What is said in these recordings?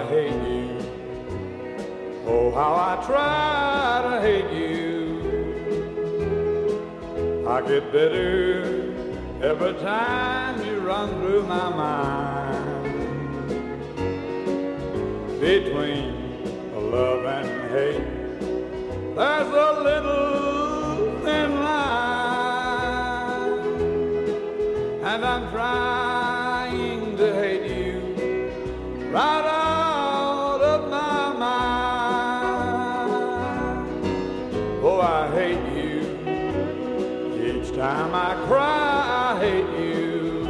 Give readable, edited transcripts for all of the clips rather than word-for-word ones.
I hate you. Oh, how I try to hate you. I get bitter every time you run through my mind. Between love and hate, there's a little thin line, and I'm trying to hate you right out of my mind. Oh, I hate you. Each time I cry, I hate you.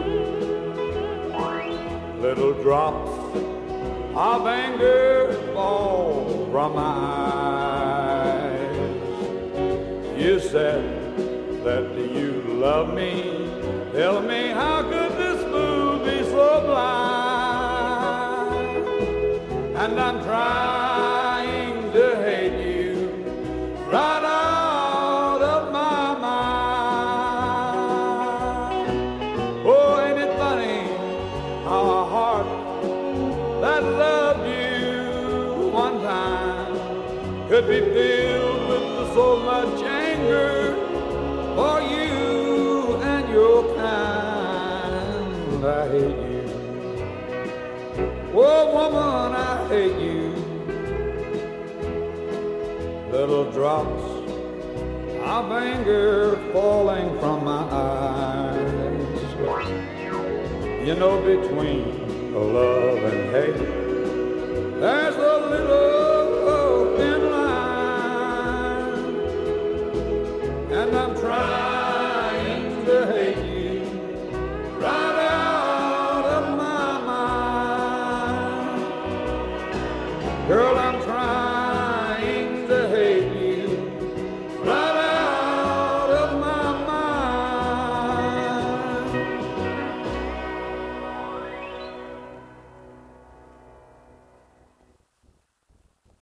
Little drops of anger fall from my eyes. You said that you love me. Tell me, how could this fool be so blind? And I'm trying to hate you right out of my mind. Oh, ain't it funny how a heart that loved you one time could be filled with so much anger for you and your kind. I hate you. Oh, woman, I hate you. Little drops of anger falling from my eyes. You know, between love and hate, there's a little thin line, and I'm trying to hate you right out of my mind. Girl,